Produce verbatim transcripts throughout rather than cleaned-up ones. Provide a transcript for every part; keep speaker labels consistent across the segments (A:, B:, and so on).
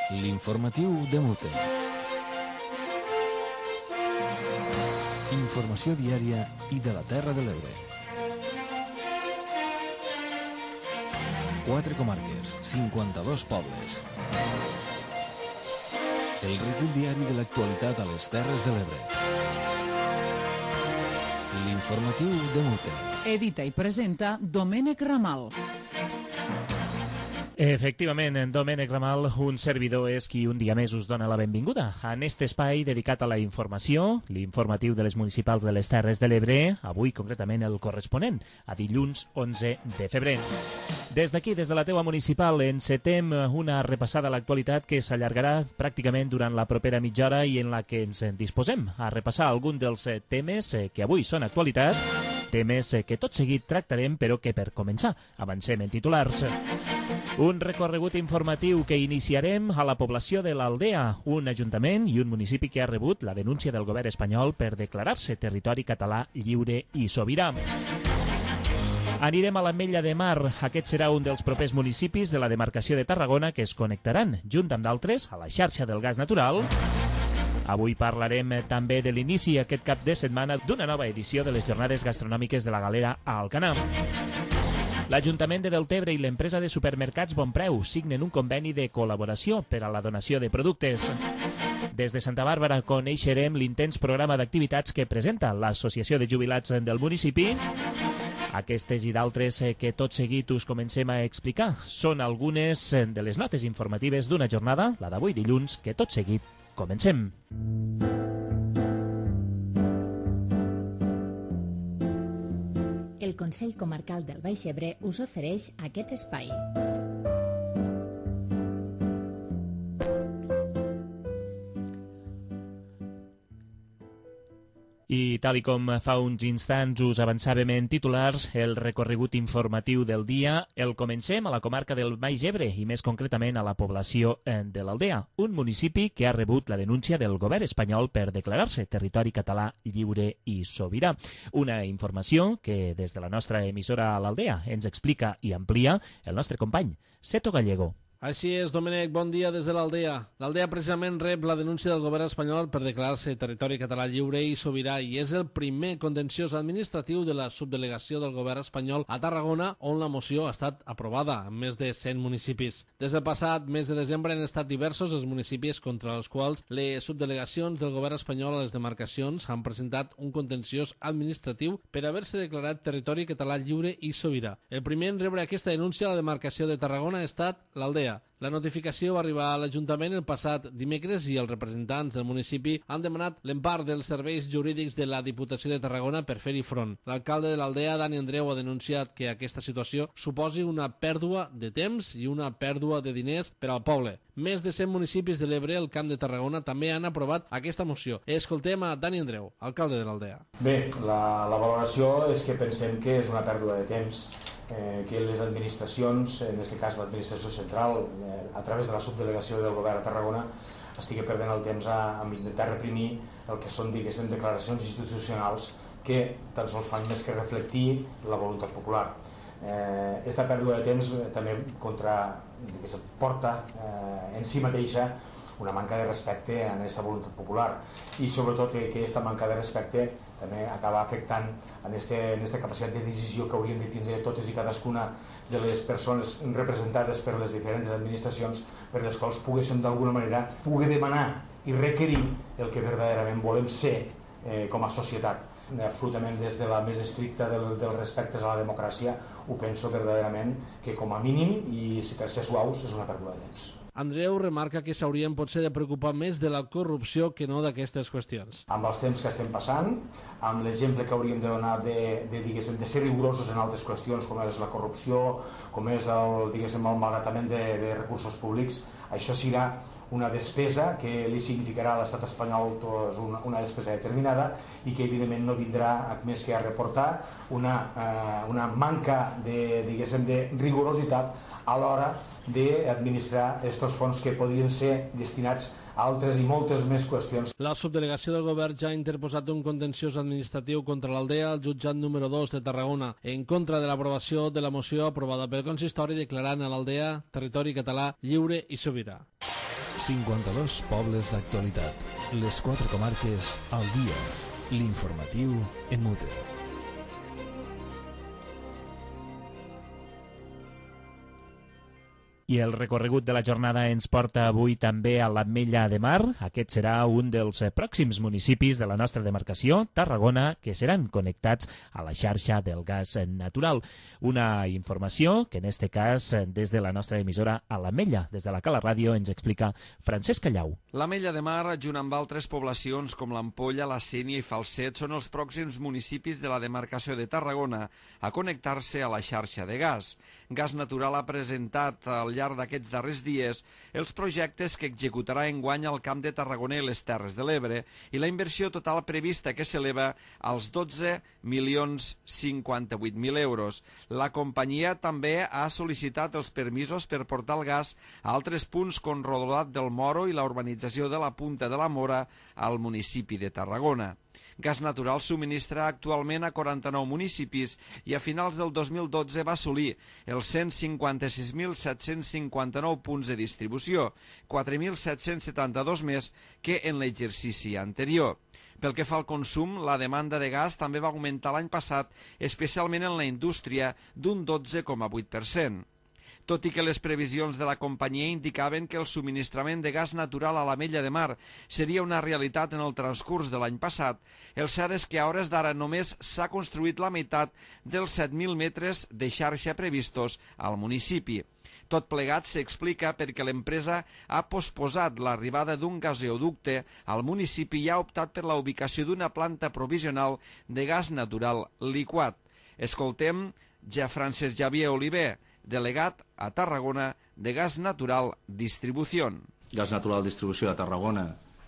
A: L'informatiu de Mute. Informació diària i de la Terra de l'Ebre. Quatre comarques, cinquanta-dos pobles. El recull diari de l'actualitat a les Terres de l'Ebre. L'informatiu de Mute.
B: Edita i presenta Domènec Ramal.
C: Efectivament, en Domènec Ramal, un servidor és qui un dia més us dona la benvinguda a aquest espai dedicat a la informació, l'informatiu de les municipals de les Terres de l'Ebre, avui concretament el corresponent, a dilluns onze de febrer. Des d'aquí, des de la teua municipal, encetem una repassada a l'actualitat que s'allargarà pràcticament durant la propera mitja hora i en la que ens disposem a repassar algun dels temes que avui són actualitat, temes que tot seguit tractarem, però que per començar avancem en titulars. Un recorregut informatiu que iniciarem a la població de l'Aldea, un ajuntament i un municipi que ha rebut la denúncia del govern espanyol per declarar-se territori català lliure i sobirà. Anirem a l'Ametlla de Mar. Aquest serà un dels propers municipis de la demarcació de Tarragona que es connectaran, junt amb d'altres, a la xarxa del gas natural. Avui parlarem també de l'inici aquest cap de setmana d'una nova edició de les jornades gastronòmiques de la Galera a Alcanar. L'Ajuntament de Deltebre i l'empresa de supermercats Bonpreu signen un conveni de col·laboració per a la donació de productes. Des de Santa Bàrbara coneixerem l'intens programa d'activitats que presenta l'Associació de Jubilats del municipi. Aquestes i d'altres que tot seguit us comencem a explicar són algunes de les notes informatives d'una jornada, la d'avui dilluns, que tot seguit comencem.
D: El Consell Comarcal del Baix Ebre us ofereix aquest espai.
C: I tal i com fa uns instants us avançàvem en titulars, el recorregut informatiu del dia el comencem a la comarca del Baix Ebre i més concretament a la població de l'Aldea, un municipi que ha rebut la denúncia del govern espanyol per declarar-se territori català lliure i sobirà. Una informació que des de la nostra emissora a l'Aldea ens explica i amplia el nostre company, Seto Gallego.
E: Així és, Domènec, bon dia des de l'Aldea. L'Aldea precisament rep la denúncia del govern espanyol per declarar-se territori català lliure i sobirà i és el primer contenciós administratiu de la subdelegació del govern espanyol a Tarragona, on la moció ha estat aprovada en més de cent municipis. Des del passat mes de desembre han estat diversos els municipis contra els quals les subdelegacions del govern espanyol a les demarcacions han presentat un contenciós administratiu per haver-se declarat territori català lliure i sobirà. El primer en rebre aquesta denúncia a la demarcació de Tarragona ha estat l'Aldea. La notificació va arribar a l'Ajuntament el passat dimecres i els representants del municipi han demanat l'empart dels serveis jurídics de la Diputació de Tarragona per fer-hi front. L'alcalde de l'Aldea, Dani Andreu, ha denunciat que aquesta situació suposi una pèrdua de temps i una pèrdua de diners per al poble. Més de cent municipis de l'Ebre, el Camp de Tarragona, també han aprovat aquesta moció. Escoltem a Dani Andreu, alcalde de l'Aldea.
F: Bé, la, la valoració és que pensem que és una pèrdua de temps. Eh, que les administracions, en aquest cas l'administració central, eh, a través de la subdelegació del govern a Tarragona, estigui perdent el temps a, a intentar reprimir el que són, diguéssim, declaracions institucionals que tan sols fan més que reflectir la voluntat popular. Eh, esta pèrdua de temps eh, també contra, diguéssim, porta eh, en si mateixa una manca de respecte a aquesta voluntat popular i sobretot que aquesta manca de respecte també acaba afectant en aquesta capacitat de decisió que haurien de tindre totes i cadascuna de les persones representades per les diferents administracions per les quals poguéssim d'alguna manera poder demanar i requerir el que verdaderament volem ser eh, com a societat. Absolutament des de la més estricta del, dels respectes a la democràcia ho penso verdaderament que com a mínim i si per ser suaus és una pèrdua de temps.
E: Andreu remarca que s'haurien potser de preocupar més de la corrupció que no d'aquestes qüestions.
F: Amb els temps que estem passant, amb l'exemple que hauríem de donar de, de, diguéssim, de ser rigorosos en altres qüestions com és la corrupció, com és el, diguéssim, el malbaratament de, de recursos públics, això serà una despesa que li significarà a l'estat espanyol una, una despesa determinada i que evidentment no vindrà més que a reportar una, eh, una manca de, diguéssim, de rigorositat a l'hora d'administrar aquests fons que podrien ser destinats a altres i moltes més qüestions.
E: La subdelegació del govern ja ha interposat un contenciós administratiu contra l'Aldea al jutjat número dos de Tarragona en contra de l'aprovació de la moció aprovada pel consistori declarant a l'Aldea territori català lliure i sobirà.
A: cinquanta-dos pobles d'actualitat. Les quatre comarques al dia. L'informatiu en Mute.
C: I el recorregut de la jornada ens porta avui també a l'Ametlla de Mar. Aquest serà un dels pròxims municipis de la nostra demarcació, Tarragona, que seran connectats a la xarxa del gas natural. Una informació que, en este cas, des de la nostra emissora a l'Ametlla, des de la Cala Ràdio, ens explica Francesc Callau.
G: L'Ametlla de Mar, junt amb altres poblacions com l'Ampolla, la Sénia i Falset, són els pròxims municipis de la demarcació de Tarragona a connectar-se a la xarxa de gas. Gas Natural ha presentat al llarg d'aquests darrers dies els projectes que executarà enguany al Camp de Tarragona i les Terres de l'Ebre i la inversió total prevista que s'eleva als dotze milions cinquanta-vuit mil euros. La companyia també ha sol·licitat els permisos per portar el gas a altres punts com Rodolat del Moro i la urbanització de la Punta de la Mora al municipi de Tarragona. Gas Natural subministra actualment a quaranta-nou municipis i a finals del dos mil dotze va assolir els cent cinquanta-sis mil set-cents cinquanta-nou punts de distribució, quatre mil set-cents setanta-dos més que en l'exercici anterior. Pel que fa al consum, la demanda de gas també va augmentar l'any passat, especialment en la indústria, d'un dotze coma vuit per cent. Tot i que les previsions de la companyia indicaven que el subministrament de gas natural a l'Ametlla de Mar seria una realitat en el transcurs de l'any passat, el cert és que a hores d'ara només s'ha construït la meitat dels set mil metres de xarxa previstos al municipi. Tot plegat s'explica perquè l'empresa ha posposat l'arribada d'un gasoducte al municipi i ha optat per la ubicació d'una planta provisional de gas natural liquat. Escoltem ja Francesc Javier Oliver, delegat a Tarragona de Gas Natural Distribución.
H: Gas Natural Distribució a Tarragona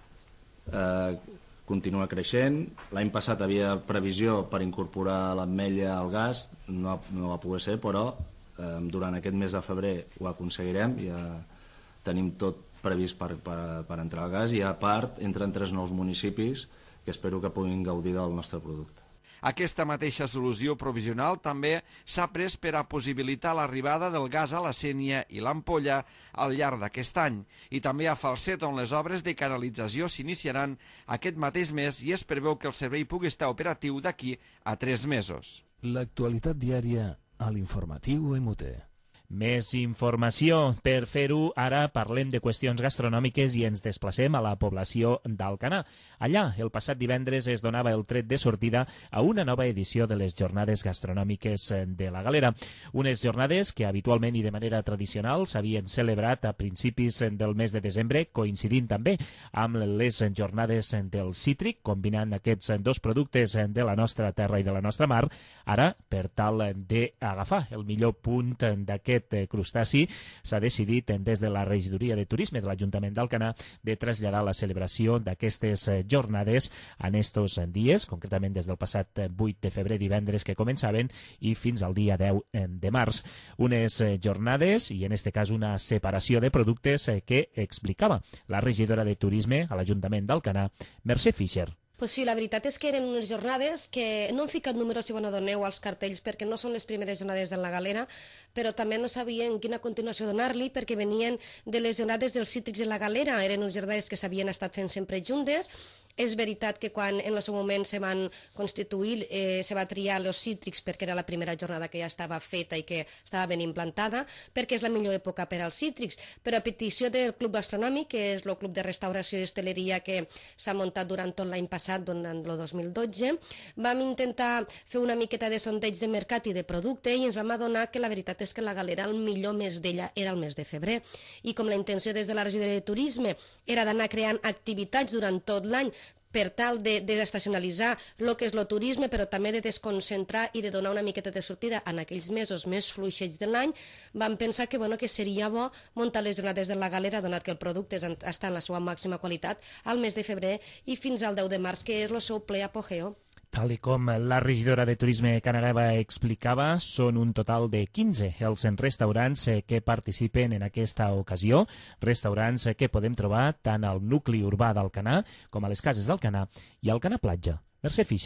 H: eh, continua creixent. L'any passat havia previsió per incorporar l'Ametlla al gas, no, no va poder ser, però eh, durant aquest mes de febrer ho aconseguirem. Ja tenim tot previst per, per, per entrar al gas i a part entren tres nous municipis que espero que puguin gaudir del nostre producte.
G: Aquesta mateixa solució provisional també s'ha pres per a possibilitar l'arribada del gas a la Sénia i l'Ampolla al llarg d'aquest any i també a Falset, on les obres de canalització s'iniciaran aquest mateix mes i es preveu que el servei pugui estar operatiu d'aquí a tres mesos.
A: L'actualitat diària a l'informatiu M U T.
C: Més informació. Per fer-ho, ara parlem de qüestions gastronòmiques i ens desplacem a la població d'Alcanar. Allà, el passat divendres es donava el tret de sortida a una nova edició de les Jornades Gastronòmiques de la Galera. Unes jornades que habitualment i de manera tradicional s'havien celebrat a principis del mes de desembre, coincidint també amb les jornades del cítric, combinant aquests dos productes de la nostra terra i de la nostra mar, ara, per tal d'agafar el millor punt d'aquest crustaci, s'ha decidit des de la regidoria de turisme de l'Ajuntament d'Alcanar de traslladar la celebració d'aquestes jornades en estos dies, concretament des del passat vuit de febrer, divendres que començaven, i fins al dia deu de març. Unes jornades, i en este cas una separació de productes que explicava la regidora de turisme a l'Ajuntament d'Alcanar, Mercè Fischer.
I: Pues sí, la veritat és que eren unes jornades que no han ficat números, si ho adoneu, als cartells, perquè no són les primeres jornades de la Galera, però també no sabien quina continuació donar-li, perquè venien de les jornades dels cítrics de la Galera. Eren unes jornades que s'havien estat fent sempre juntes. És veritat que quan en el seu moment se van constituir, eh, se va triar els cítrics perquè era la primera jornada que ja estava feta i que estava ben implantada, perquè és la millor època per als cítrics. Però a petició del Club Gastronòmic, que és el club de restauració i hostaleria que s'ha muntat durant tot l'any passat, durant el dos mil dotze, vam intentar fer una miqueta de sondeig de mercat i de producte i ens vam adonar que la veritat és que la Galera el millor mes d'ella era el mes de febrer. I com la intenció des de la regidoria de turisme era d'anar creant activitats durant tot l'any per tal de desestacionalitzar el que és el turisme, però també de desconcentrar i de donar una miqueta de sortida en aquells mesos més fluixets de l'any, vam pensar que, bueno, que seria bo muntar les jornades de la Galera, donat que el producte està en la seva màxima qualitat, al mes de febrer i fins al deu de març, que és el seu ple apogeo.
C: Tal i com la regidora de Turisme Canareva explicava, són un total de quinze els restaurants que participen en aquesta ocasió, restaurants que podem trobar tant al nucli urbà d'Alcanar com a les cases d'Alcanar i Alcanar Platja. Mercè Fischer.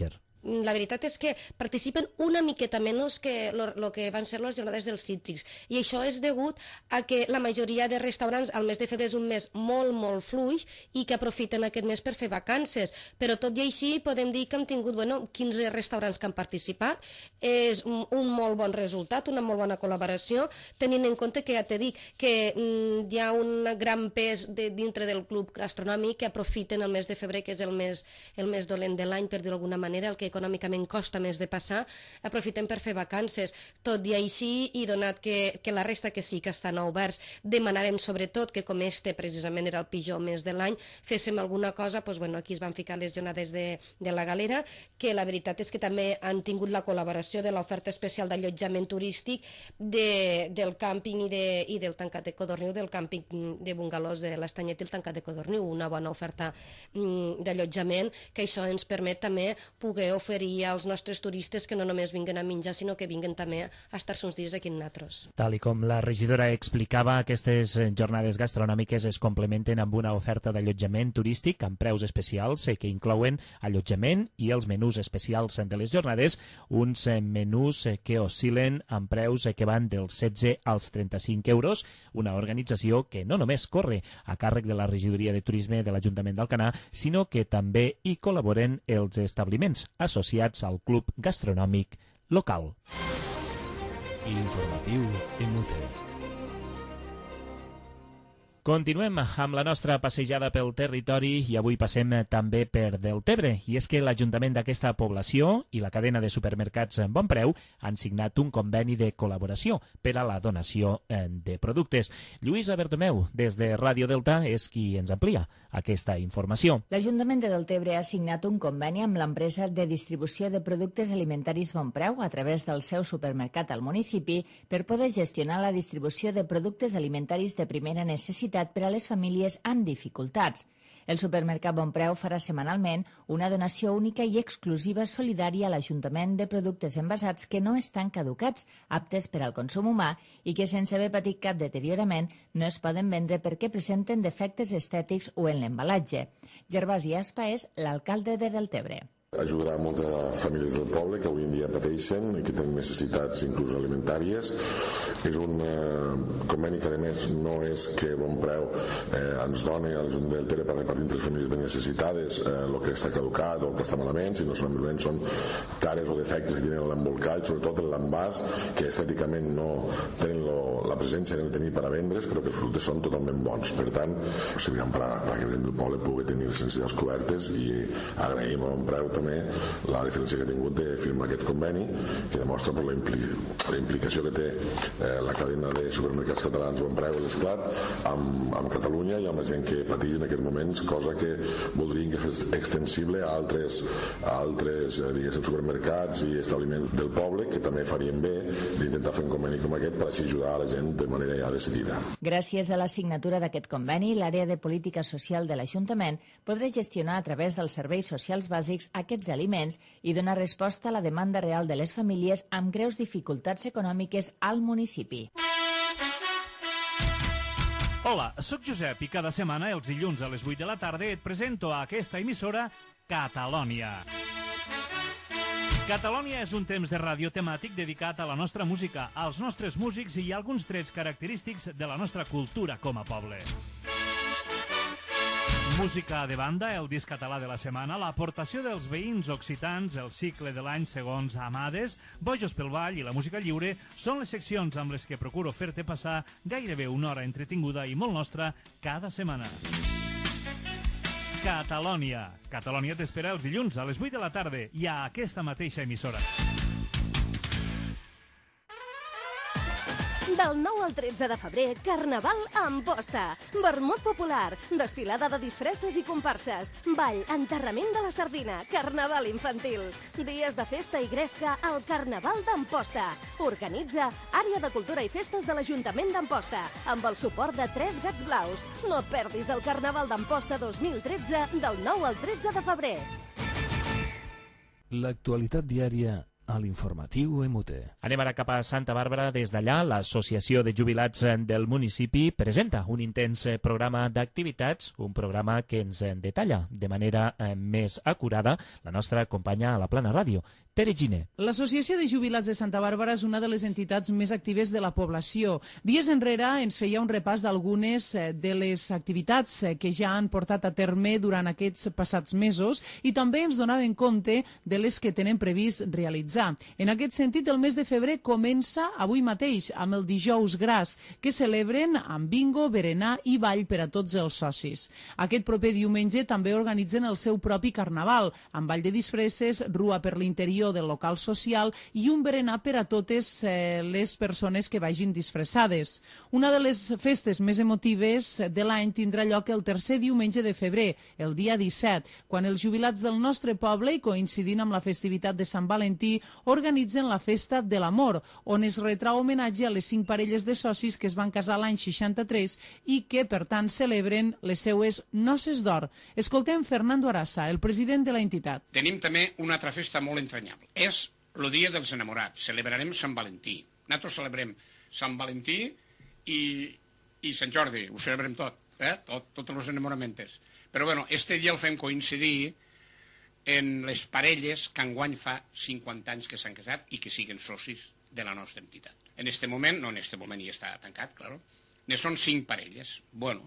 I: la veritat és que participen una miqueta menys que el que van ser les jornades dels cítrics. I això és degut a que la majoria de restaurants, el mes de febrer és un mes molt, molt fluix i que aprofiten aquest mes per fer vacances. Però tot i així podem dir que hem tingut bueno, quinze restaurants que han participat. És un, un molt bon resultat, una molt bona col·laboració, tenint en compte que ja t'he dit que mm, hi ha un gran pes de, dintre del club gastronòmic que aprofiten el mes de febrer, que és el mes, el més dolent de l'any, per dir d'alguna manera, el que econòmicament costa més de passar, aprofiten per fer vacances. Tot i així, i donat que, que la resta que sí que estan oberts, demanàvem sobretot que com este precisament era el pitjor mes de l'any, féssim alguna cosa, doncs, bueno, aquí es van ficar les jornades de, de la galera, que la veritat és que també han tingut la col·laboració de l'oferta especial d'allotjament turístic de, del càmping i, de, i del tancat de Codorniu, del càmping de bungalós de l'Estanyet i el tancat de Codorniu, una bona oferta mm, d'allotjament, que això ens permet també poder oferir als nostres turistes que no només vinguen a menjar, sinó que vinguen també a estar-se uns dies aquí en nosaltres.
C: Tal i com la regidora explicava, aquestes jornades gastronòmiques es complementen amb una oferta d'allotjament turístic amb preus especials que inclouen allotjament i els menús especials de les jornades, uns menús que oscil·len amb preus que van dels setze als trenta-cinc euros, una organització que no només corre a càrrec de la regidoria de turisme de l'Ajuntament d'Alcanar, sinó que també hi col·laboren els establiments associats al club gastronòmic local.
A: L'informatiu en U T E.
C: Continuem amb la nostra passejada pel territori i avui passem també per Deltebre. I és que l'Ajuntament d'aquesta població i la cadena de supermercats Bon Preu han signat un conveni de col·laboració per a la donació de productes. Lluïsa Bertomeu, des de Ràdio Delta, és qui ens amplia aquesta informació.
D: L'Ajuntament de Deltebre ha signat un conveni amb l'empresa de distribució de productes alimentaris Bon Preu a través del seu supermercat al municipi per poder gestionar la distribució de productes alimentaris de primera necessitat per a les famílies amb dificultats. El supermercat Bon Preu farà setmanalment una donació única i exclusiva solidària a l'Ajuntament de productes envasats que no estan caducats, aptes per al consum humà i que sense haver patit cap deteriorament no es poden vendre perquè presenten defectes estètics o en l'embalatge. Gervasi Aspa és l'alcalde de Deltebre.
J: Ajudarà a moltes famílies del poble que avui en dia pateixen i que tenen necessitats inclús alimentàries. És un eh, conveni que a més no és que Bon Preu eh, ens doni a l'Ajuntament del Deltebre per repartir entre les famílies ben necessitades eh, el que està caducat o el que està malament, sinó solament són tares o defectes que tenen l'embolcall, sobretot en l'envàs, que estèticament no tenen lo, la presència de tenir per a vendre's, però que els productes són totalment bons. Per tant, serviran per a, per a que la gent del poble pugui tenir les necessitats cobertes i agraïm a Bon Preu també la diferència que ha tingut de firmar aquest conveni, que demostra per la, impli la implicació que té eh, la cadena de supermercats catalans Bon Preu i l'Esclat amb, amb Catalunya i amb la gent que pateix en aquests moments, cosa que voldrien que fes extensible a altres, a altres eh, diguéssim, supermercats i establiments del poble, que també farien bé d'intentar fer un conveni com aquest per així ajudar a la gent de manera ja decidida.
D: Gràcies a la signatura d'aquest conveni, l'àrea de política social de l'Ajuntament podrà gestionar a través dels serveis socials bàsics aquests aliments i donar resposta a la demanda real de les famílies amb greus dificultats econòmiques al municipi.
K: Hola, sóc Josep i cada setmana, els dilluns a les vuit de la tarda, et presento a aquesta emissora Catalònia. Catalònia és un temps de ràdio temàtic dedicat a la nostra música, als nostres músics i a alguns trets característics de la nostra cultura com a poble. Música de banda, el disc català de la setmana, l'aportació dels veïns occitans, el cicle de l'any segons Amades, Bojos pel Ball i la música lliure són les seccions amb les que procuro fer-te passar gairebé una hora entretinguda i molt nostra cada setmana. Catalònia. Catalònia t'espera els dilluns a les vuit de la tarda i a aquesta mateixa emissora.
L: Del nou al tretze de febrer, Carnaval a Amposta. Vermut popular, desfilada de disfresses i comparses, ball, enterrament de la sardina, carnaval infantil. Dies de festa i gresca al Carnaval d'Amposta. Organitza Àrea de Cultura i Festes de l'Ajuntament d'Amposta, amb el suport de Tres Gats Blaus. No et perdis el Carnaval d'Amposta dos mil tretze del nou al tretze de febrer.
A: L'actualitat diària a l'informatiu E M U T E.
C: Anem ara cap a Santa Bàrbara. Des d'allà, l'Associació de Jubilats del municipi presenta un intens programa d'activitats, un programa que ens detalla de manera eh, més acurada la nostra companya a la Plana Ràdio, Tere Giner.
B: L'Associació de Jubilats de Santa Bàrbara és una de les entitats més actives de la població. Dies enrere ens feia un repàs d'algunes de les activitats que ja han portat a terme durant aquests passats mesos i també ens donaven compte de les que tenen previst realitzar. En aquest sentit, el mes de febrer comença avui mateix amb el Dijous Gras, que celebren amb bingo, berenar i ball per a tots els socis. Aquest proper diumenge també organitzen el seu propi carnaval, amb ball de disfresses, rua per l'interior del local social i un berenar per a totes eh, les persones que vagin disfressades. Una de les festes més emotives de l'any tindrà lloc el tercer diumenge de febrer, el dia disset, quan els jubilats del nostre poble, i coincidint amb la festivitat de Sant Valentí, organitzen la Festa de l'Amor, on es retrà homenatge a les cinc parelles de socis que es van casar l'any seixanta-tres i que, per tant, celebren les seues noces d'or. Escoltem Fernando Arasa, el president de la entitat.
M: Tenim també una altra festa molt entranyable. És el dia dels enamorats. Celebrarem Sant Valentí. Nosaltres celebrem Sant Valentí i, i Sant Jordi. Ho celebrem tot, eh? Tot, tots els enamoraments. Però, bueno, este dia el fem coincidir en les parelles que enguany fa cinquanta anys que s'han casat i que siguen socis de la nostra entitat. En este moment, no en este moment ja està tancat, claro, ne són cinc parelles. Bueno,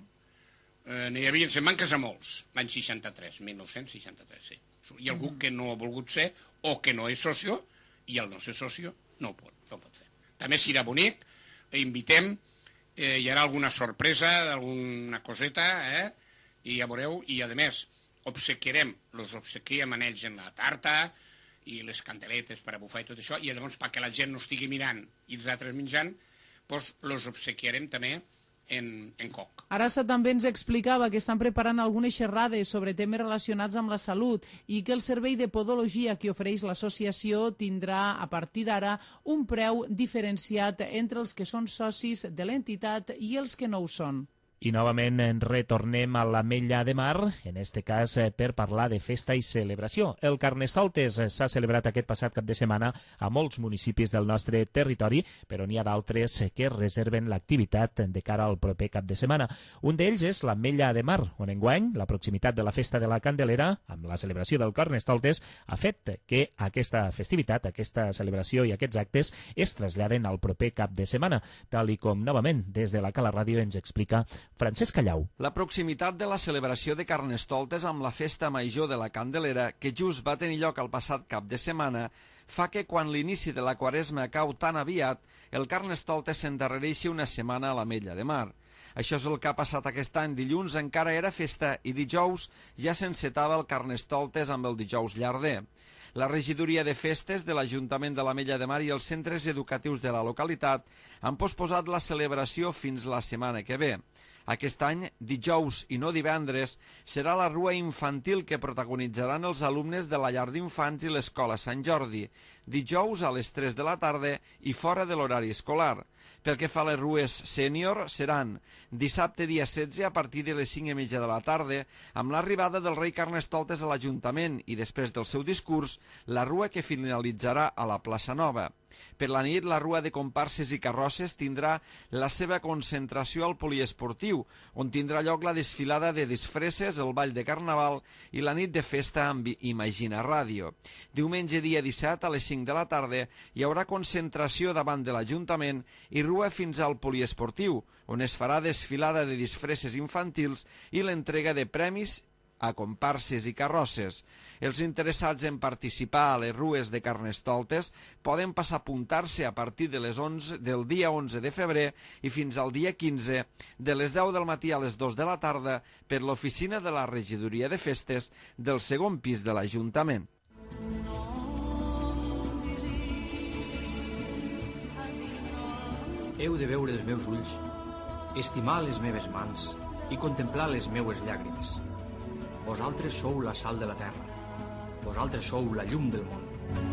M: eh, n'hi havia, se'n van casar molts, l'any seixanta-tres, mil nou-cents seixanta-tres, sí. Hi ha algú que no ha volgut ser o que no és socio i el no ser socio no ho pot, no ho pot fer. També serà bonic, invitem, eh, hi haurà alguna sorpresa, alguna coseta, eh? I ja veureu, i a més, obsequiarem, els obsequiem en ells en la tarta i les canteletes per a bufar i tot això, i llavors perquè la gent no estigui mirant i els altres menjant, doncs els obsequiarem també en, en coc.
B: Arasa també ens explicava que estan preparant algunes xerrades sobre temes relacionats amb la salut i que el servei de podologia que ofereix l'associació tindrà a partir d'ara un preu diferenciat entre els que són socis de l'entitat i els que no ho són.
C: I novament en retornem a l'Ametlla de Mar, en este cas eh, per parlar de festa i celebració. El Carnestoltes s'ha celebrat aquest passat cap de setmana a molts municipis del nostre territori, però n'hi ha d'altres que reserven l'activitat de cara al proper cap de setmana. Un d'ells és l'Ametlla de Mar, on enguany la proximitat de la Festa de la Candelera, amb la celebració del Carnestoltes, ha fet que aquesta festivitat, aquesta celebració i aquests actes es traslladen al proper cap de setmana, tal i com novament des de la Cala Ràdio ens explica Francesc Callau.
G: La proximitat de la celebració de Carnestoltes amb la Festa Major de la Candelera, que just va tenir lloc el passat cap de setmana, fa que quan l'inici de la Quaresma cau tan aviat, el Carnestoltes s'endarrereixi una setmana a l'Ametlla de Mar. Això és el que ha passat aquest any. Dilluns encara era festa i dijous ja s'encetava el Carnestoltes amb el dijous llarder. La regidoria de festes de l'Ajuntament de l'Ametlla de Mar i els centres educatius de la localitat han posposat la celebració fins la setmana que ve. Aquest any, dijous i no divendres, serà la rua infantil que protagonitzaran els alumnes de la llar d'infants i l'Escola Sant Jordi, dijous a les tres de la tarda i fora de l'horari escolar. Pel que fa a les rues sènior, seran dissabte dia setze a partir de les cinc i mitja de la tarda, amb l'arribada del rei Carnestoltes a l'Ajuntament i després del seu discurs, la rua que finalitzarà a la plaça Nova. Per la nit, la rua de comparses i carrosses tindrà la seva concentració al poliesportiu, on tindrà lloc la desfilada de disfresses, el ball de carnaval i la nit de festa amb Imagina Ràdio. Diumenge dia disset a les cinc de la tarda hi haurà concentració davant de l'Ajuntament i rua fins al poliesportiu, on es farà desfilada de disfresses infantils i l'entrega de premis a comparses i carrosses. Els interessats en participar a les rues de Carnestoltes poden passar a apuntar-se a partir de les onze del dia onze de febrer i fins al dia quinze, de les deu del matí a les dues de la tarda, per l'oficina de la regidoria de festes del segon pis de l'Ajuntament.
N: Heu de veure els meus ulls, estimar les meves mans i contemplar les meues llàgrimes. Vosaltres sou la sal de la terra. Vosaltres sou la llum del món.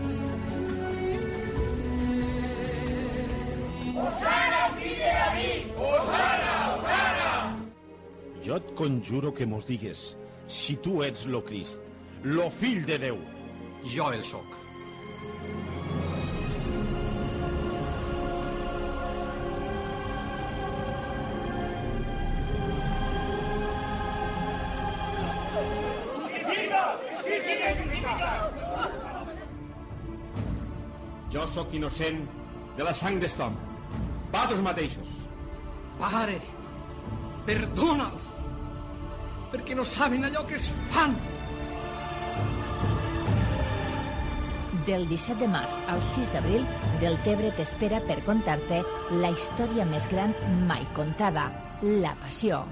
O: Osana, fill de David! Osana, Osana!
P: Jo et conjuro que mos digues si tu ets lo Crist, lo fill de Déu.
N: Jo el soc.
Q: Jo sóc innocent de la sang d'est home. Vosaltres mateixos.
N: Pare, perdona'ls, perquè no saben allò que es fan.
D: Del disset de març al sis d'abril, Deltebre t'espera per contar-te la història més gran mai contada, la Passió.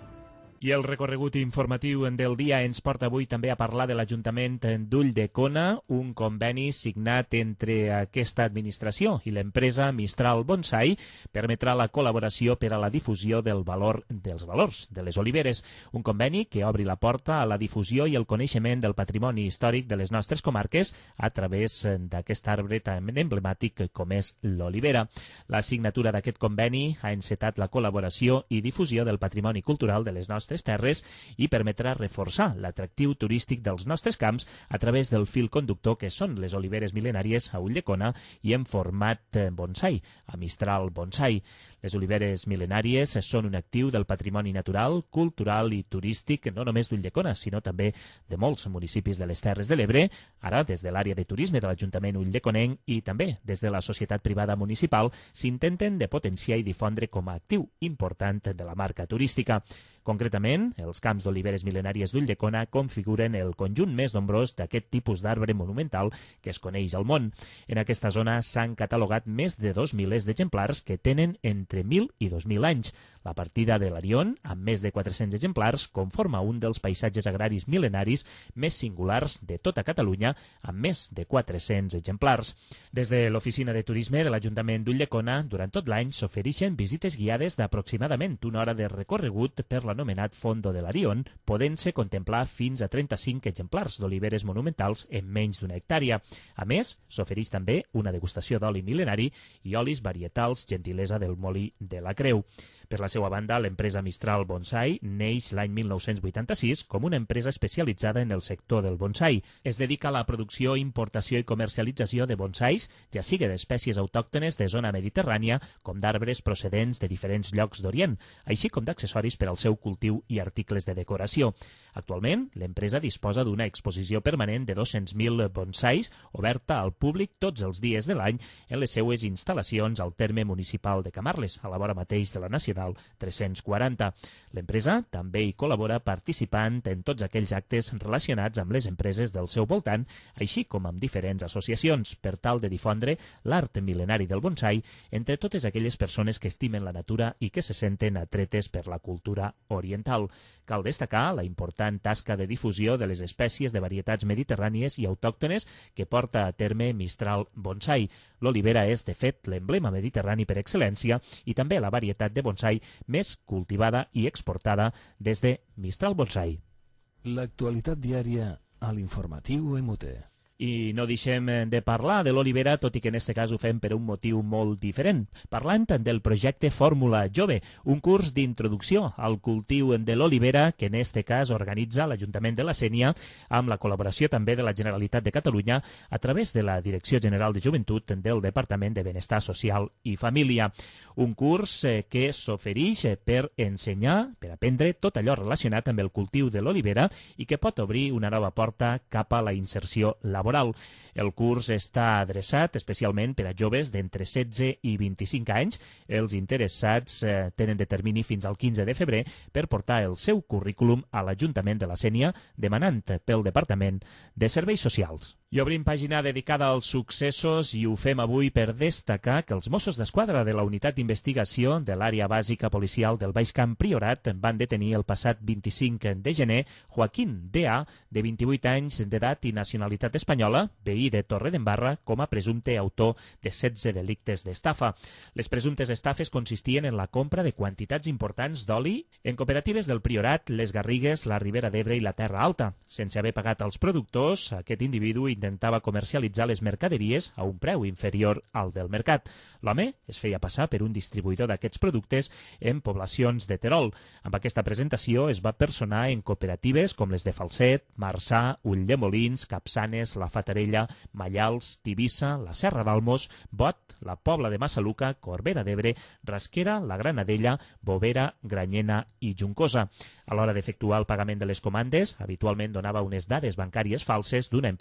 C: I el recorregut informatiu del dia ens porta avui també a parlar de l'Ajuntament d'Ulldecona, un conveni signat entre aquesta administració i l'empresa Mistral Bonsai permetrà la col·laboració per a la difusió del valor dels valors de les oliveres. Un conveni que obri la porta a la difusió i el coneixement del patrimoni històric de les nostres comarques a través d'aquest arbre tan emblemàtic com és l'olivera. La signatura d'aquest conveni ha encetat la col·laboració i difusió del patrimoni cultural de les nostres terres i permetrà reforçar l'atractiu turístic dels nostres camps a través del fil conductor que són les oliveres mil·lenàries a Ulldecona i en format bonsai, a Mistral Bonsai. Les oliveres mil·lenàries són un actiu del patrimoni natural, cultural i turístic no només d'Ulldecona, sinó també de molts municipis de les Terres de l'Ebre, ara des de l'àrea de turisme de l'Ajuntament ulldeconenc i també des de la societat privada municipal s'intenten de potenciar i difondre com a actiu important de la marca turística. Concretament, els camps d'oliveres mil·lenàries d'Ulldecona configuren el conjunt més nombrós d'aquest tipus d'arbre monumental que es coneix al món. En aquesta zona s'han catalogat més de dos milers d'exemplars que tenen entre mil i dos mil anys. La partida de l'Arion, amb més de quatre-cents exemplars, conforma un dels paisatges agraris mil·lenaris més singulars de tota Catalunya, amb més de quatre-cents exemplars. Des de l'Oficina de Turisme de l'Ajuntament d'Ulldecona, durant tot l'any s'ofereixen visites guiades d'aproximadament una hora de recorregut per l'anomenat Fondo de l'Arion, podent-se contemplar fins a trenta-cinc exemplars d'oliveres monumentals en menys d'una hectàrea. A més, s'ofereix també una degustació d'oli mil·lenari i olis varietals gentilesa del molí de la Creu. Per la seva banda, l'empresa Mistral Bonsai neix l'any mil nou-cents vuitanta-sis com una empresa especialitzada en el sector del bonsai. Es dedica a la producció, importació i comercialització de bonsais, ja sigui d'espècies autòctones de zona mediterrània com d'arbres procedents de diferents llocs d'Orient, així com d'accessoris per al seu cultiu i articles de decoració. Actualment, l'empresa disposa d'una exposició permanent de dos-cents mil bonsais oberta al públic tots els dies de l'any en les seues instal·lacions al terme municipal de Camarles, a la vora mateix de la Nacional tres-cents quaranta. L'empresa també hi col·labora participant en tots aquells actes relacionats amb les empreses del seu voltant, així com amb diferents associacions, per tal de difondre l'art mil·lenari del bonsai entre totes aquelles persones que estimen la natura i que se senten atretes per la cultura oriental. Cal destacar la important tasca de difusió de les espècies de varietats mediterrànies i autòctones que porta a terme Mistral Bonsai. L'olivera és, de fet, l'emblema mediterrani per excel·lència i també la varietat de bonsai més cultivada i exportada des de Mistral Bonsai.
A: L'actualitat diària a l'informatiu M T.
C: I no deixem de parlar de l'olivera, tot i que en aquest cas ho fem per un motiu molt diferent. Parlant del projecte Fórmula Jove, un curs d'introducció al cultiu de l'olivera que en aquest cas organitza l'Ajuntament de la Sénia amb la col·laboració també de la Generalitat de Catalunya a través de la Direcció General de Joventut del Departament de Benestar Social i Família. Un curs que s'ofereix per ensenyar, per aprendre tot allò relacionat amb el cultiu de l'olivera i que pot obrir una nova porta cap a la inserció laboral. El curs està adreçat especialment per a joves d'entre setze i vint-i-cinc anys. Els interessats eh, tenen de termini fins al quinze de febrer per portar el seu currículum a l'Ajuntament de la Sénia demanant pel Departament de Serveis Socials. I obrim pàgina dedicada als successos i ho fem avui per destacar que els Mossos d'Esquadra de la Unitat d'Investigació de l'Àrea Bàsica Policial del Baix Camp Priorat van detenir el passat vint-i-cinc de gener Joaquín D A, de vint-i-vuit anys d'edat i nacionalitat espanyola, veí de Torredembarra, com a presumpte autor de setze delictes d'estafa. Les presumptes estafes consistien en la compra de quantitats importants d'oli en cooperatives del Priorat, les Garrigues, la Ribera d'Ebre i la Terra Alta. Sense haver pagat als productors, aquest individu intentava comercialitzar les mercaderies a un preu inferior al del mercat. L'home es feia passar per un distribuïdor d'aquests productes en poblacions de Terol. Amb aquesta presentació es va personar en cooperatives com les de Falset, Marçà, Ulldemolins, Capçanes, la Fatarella, Mallals, Tivissa, la Serra d'Almos, Bot, la Pobla de Massaluca, Corbera d'Ebre, Rasquera, la Granadella, Bovera, Granyena i Juncosa. A l'hora d'efectuar el pagament de les comandes, habitualment donava unes dades bancàries falses d'una empresa de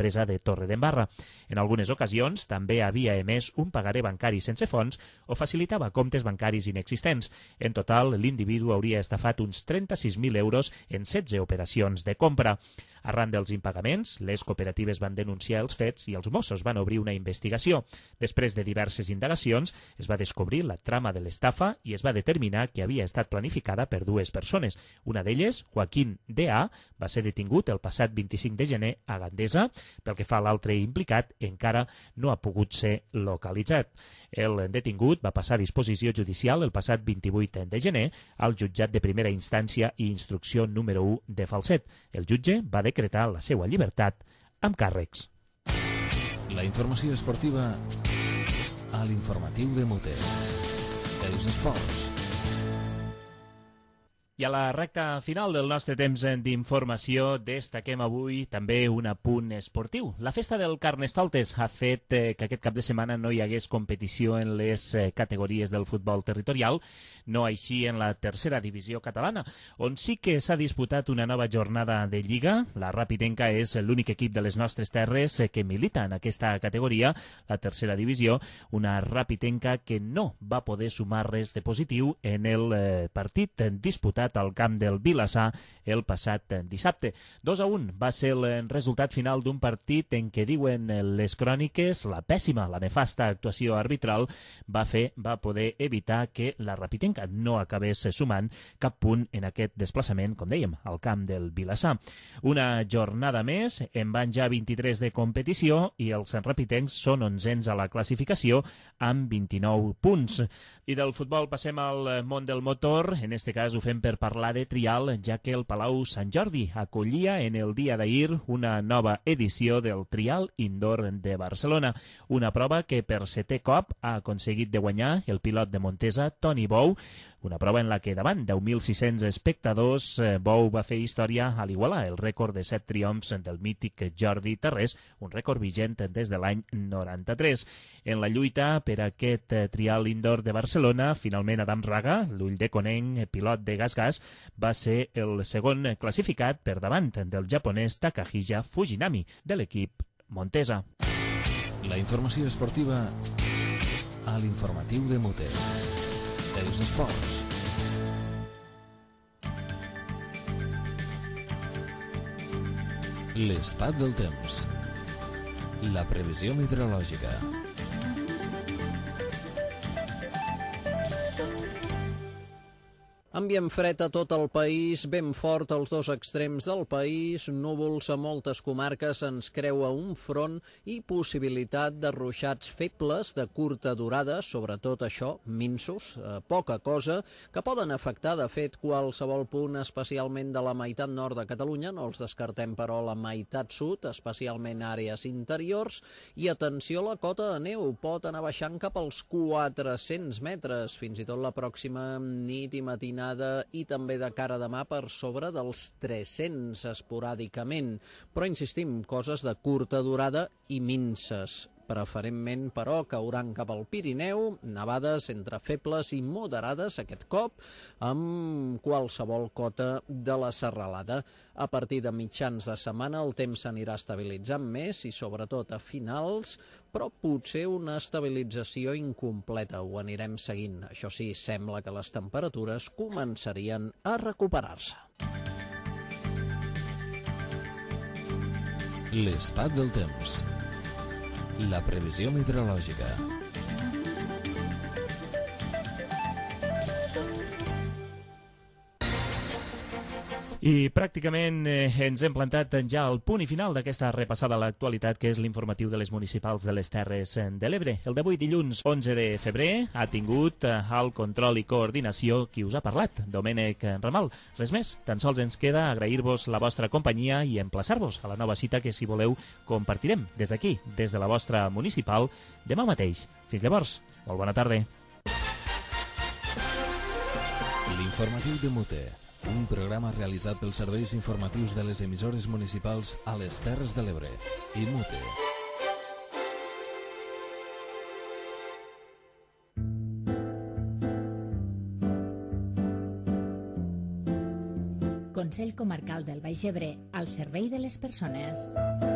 C: Torredembarra. En algunes ocasions també havia emès un pagaré bancari sense fons o facilitava comptes bancaris inexistents. En total, l'individu hauria estafat uns trenta-sis mil euros en setze operacions de compra. Arran dels impagaments, les cooperatives van denunciar els fets i els Mossos van obrir una investigació. Després de diverses indagacions, es va descobrir la trama de l'estafa i es va determinar que havia estat planificada per dues persones. Una d'elles, Joaquín D A, va ser detingut el passat vint-i-cinc de gener a Gandesa. Pel que fa a l'altre implicat, encara no ha pogut ser localitzat. El detingut va passar a disposició judicial el passat vint-i-vuit de gener al jutjat de primera instància i instrucció número u de Falset. El jutge va decretar la seva llibertat amb càrrecs.
A: La informació esportiva a l'informatiu de Mute. Els esports.
C: I a la recta final del nostre temps d'informació destaquem avui també un apunt esportiu. La festa del Carnestoltes ha fet eh, que aquest cap de setmana no hi hagués competició en les eh, categories del futbol territorial, no així en la tercera divisió catalana, on sí que s'ha disputat una nova jornada de Lliga. La Rapidenca és l'únic equip de les nostres terres eh, que milita en aquesta categoria, la tercera divisió, una Rapidenca que no va poder sumar res de positiu en el eh, partit disputat al camp del Vilassar el passat dissabte. dos a un va ser el resultat final d'un partit en què diuen les cròniques la pèssima, la nefasta actuació arbitral va fer, va poder evitar que la Rapidenca no acabés sumant cap punt en aquest desplaçament, com dèiem, al camp del Vilassar. Una jornada més, en van ja vint-i-tres de competició i els rapitencs són onzens a la classificació amb vint-i-nou punts. I del futbol passem al món del motor, en este cas ho fem per parlar de trial, ja que el Palau Sant Jordi acollia en el dia d'ahir una nova edició del Trial Indoor de Barcelona, una prova que per setè cop ha aconseguit de guanyar el pilot de Montesa, Toni Bou, una prova en la que davant deu mil sis-cents espectadors Bou va fer història a l'igualar el rècord de set triomfs del mític Jordi Tarrés, un rècord vigent des de l'any noranta-tres. En la lluita per aquest Trial Indoor de Barcelona, finalment Adam Raga, l'ull de conenc, pilot de gas-gas, va ser el segon classificat per davant del japonès Takahija Fujinami, de l'equip Montesa.
A: La informació esportiva a l'informatiu de Mute. Els esports. L'estat del temps. La previsió meteorològica.
R: Ambient fred a tot el país, ben fort als dos extrems del país, núvols a moltes comarques, ens creua un front i possibilitat de ruixats febles de curta durada, sobretot això, minsos, eh, poca cosa, que poden afectar, de fet, qualsevol punt, especialment de la meitat nord de Catalunya, no els descartem, però, la meitat sud, especialment àrees interiors, i atenció, la cota de neu pot anar baixant cap als quatre-cents metres, fins i tot la pròxima nit i matinada i també de cara a demà per sobre dels tres-cents esporàdicament. Però insistim, coses de curta durada i minces. Preferentment, però, cauran cap al Pirineu, nevades entre febles i moderades aquest cop, amb qualsevol cota de la serralada. A partir de mitjans de setmana el temps s'anirà estabilitzant més i sobretot a finals, però potser una estabilització incompleta, ho anirem seguint. Això sí, sembla que les temperatures començarien a recuperar-se.
A: L'estat del temps. La previsió meteorològica.
C: I pràcticament eh, ens hem plantat ja al punt i final d'aquesta repassada a l'actualitat, que és l'informatiu de les municipals de les Terres de l'Ebre. El d'avui, dilluns onze de febrer, ha tingut eh, el control i coordinació qui us ha parlat, Domènec Ramal. Res més, tan sols ens queda agrair-vos la vostra companyia i emplaçar-vos a la nova cita que, si voleu, compartirem des d'aquí, des de la vostra municipal, demà mateix. Fins llavors, molt bona tarda.
A: L'informatiu de Mute. Un programa realitzat pels serveis informatius de les emissores municipals a les Terres de l'Ebre i Mute.
D: Consell Comarcal del Baix Ebre, al servei de les persones.